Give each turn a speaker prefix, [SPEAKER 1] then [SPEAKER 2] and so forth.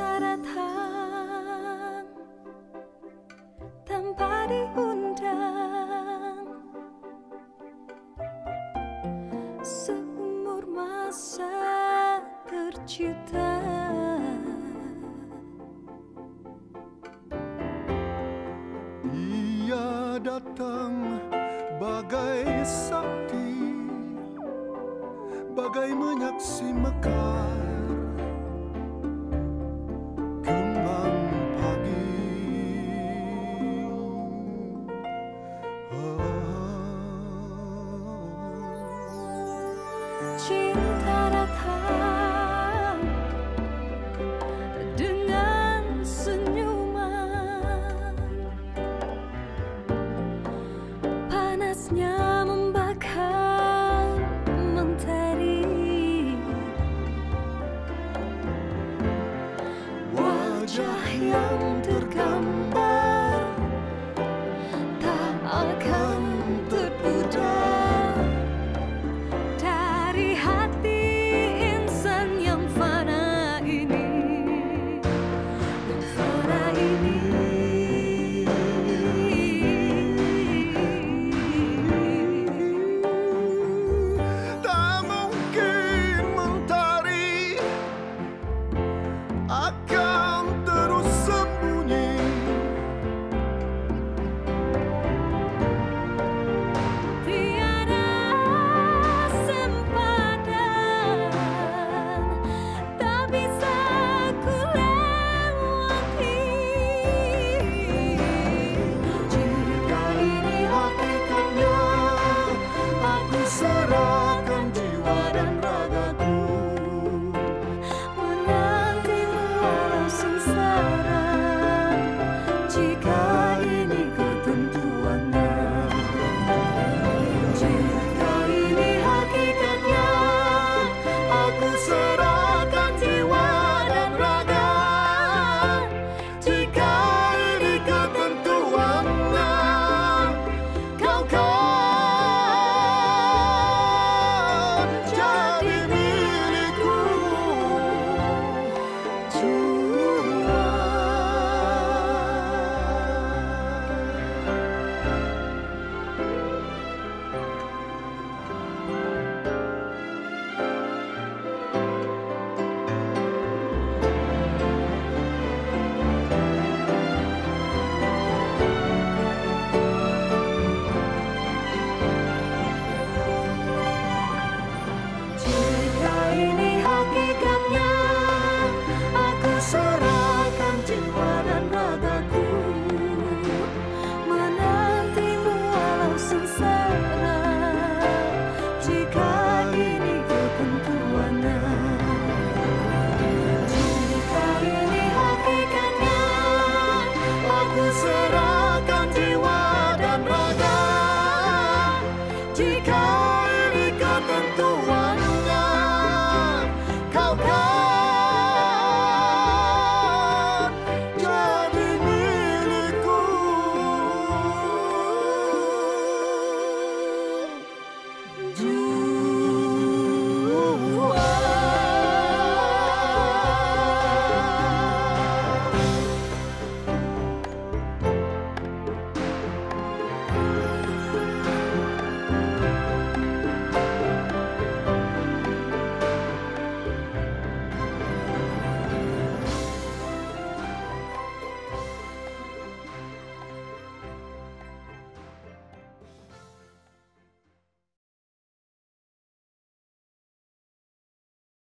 [SPEAKER 1] Cinta datang tanpa diundang, seumur masa tercipta.
[SPEAKER 2] Ia datang bagai sakti, bagai menyaksi mekar kembang pagi.
[SPEAKER 1] Cinta datang dengan senyuman, panasnya membakar mentari. Wajah yang tergambar tak akan terpudar dari hati insan yang fana ini, yang fana ini.
[SPEAKER 2] Tak mungkin mentari akan terus sembunyi.
[SPEAKER 1] Tiada sempadan, tak bisa ku lewati.
[SPEAKER 2] Jika ini hakikatnya, aku serah.